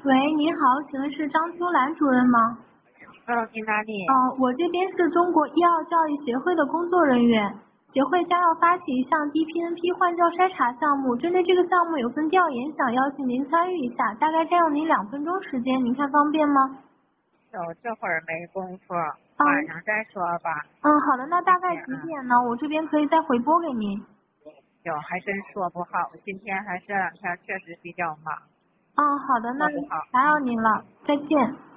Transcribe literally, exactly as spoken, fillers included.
喂，你好，请问是张秋兰主任吗？ 嗯，你哪里？ 哦，我这边是中国医药教育协会的工作人员，协会将要发起一项 D P N P 换教筛查项目，针对这个项目有份调研，想邀请您参与一下，大概占用您两分钟时间，您看方便吗？ 有这会儿没工夫， 嗯晚上再说吧。 嗯，好的，那大概几谢谢啊。 点呢？我这边可以再回拨给您。 有还真说不好，今天还这两天确实比较忙， 嗯，好的，那说不好。 打扰嗯。 您了，再见。